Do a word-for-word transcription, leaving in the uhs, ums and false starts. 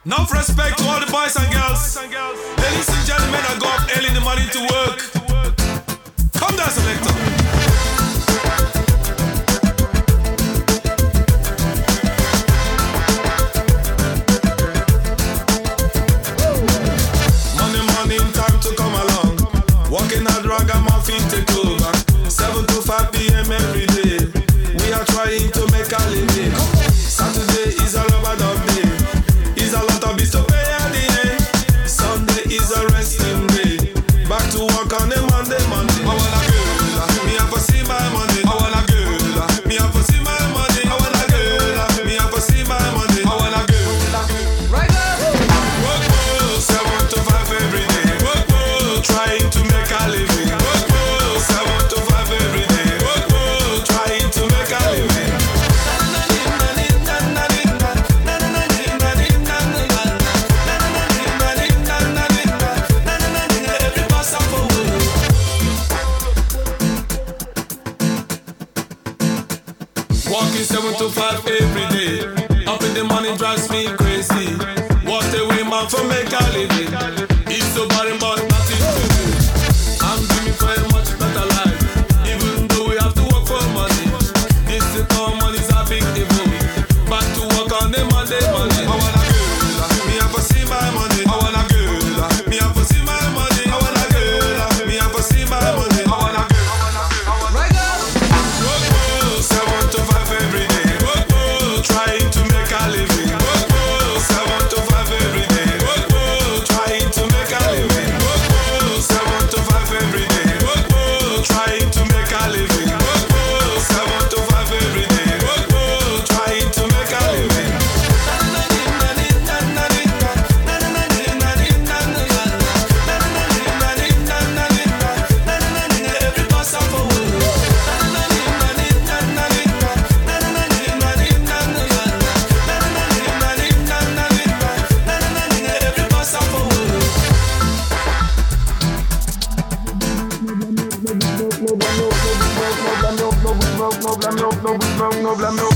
Enough respect to all the boys and girls. Ladies and gentlemen, I go up early in the morning to work. Come down, selector. Money, money, time to come along. Walking out, drag and my feet take over. seven to five p.m. every day. We are trying to make a living. Saturday is a rubber dub day. Is a lot of bills to pay at the end. Sunday is a resting day. Back to work on a Monday, Monday. I wanna girl, me have to see my money. I wanna girl, me have to see my money. I wanna girl, me have to see my money. I wanna girl. Right now. Work, work, seven to five every day. Work, work, trying to make a living. Work, work, seven to five every day. Work, work, trying to make a living. Walking seven to five every day. Up in the morning drives me crazy. What a way man for make a living. It's so boring but nothing to do. I'm dreaming for a much better life. Even though we have to work for money. This is how money's a big evil. Back to work on the Monday, Monday. I wanna girl, me have to see my money. I wanna girl, me have to see my money. I wanna girl, me have to see my money. I wanna girl. Right now. Work, work, seven to five every day. Work, work, trying to make a living. Work, work, seven to five every day. Work, work, trying to make a living. Work, work, seven to five every day. Work, work, trying to make a living. Work, work, seven to five every day. Work, work, trying to make a living. No blame, no, no, no, no, no, no, no, no, no, no, no, no, no, no, no,